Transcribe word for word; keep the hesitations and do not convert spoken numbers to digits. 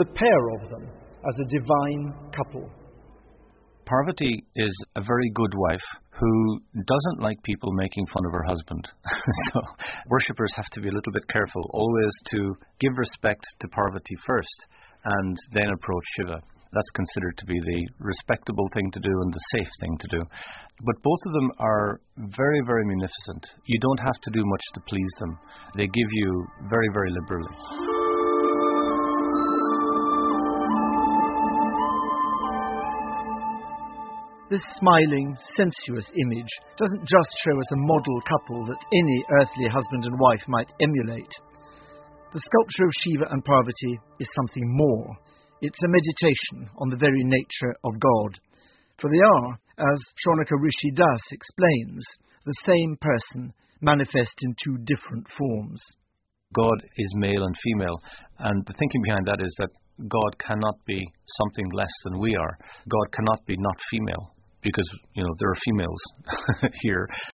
the pair of them as a divine couple. Parvati is a very good wife who doesn't like people making fun of her husband. So worshippers have to be a little bit careful always to give respect to Parvati first and then approach Shiva. That's considered to be the respectable thing to do and the safe thing to do. But both of them are very, very munificent. You don't have to do much to please them. They give you very, very liberally. This smiling, sensuous image doesn't just show us a model couple that any earthly husband and wife might emulate. The sculpture of Shiva and Parvati is something more. It's a meditation on the very nature of God. For they are, as Shaunaka Rishi Das explains, the same person manifest in two different forms. God is male and female, and the thinking behind that is that God cannot be something less than we are. God cannot be not female, because, you know, there are females here.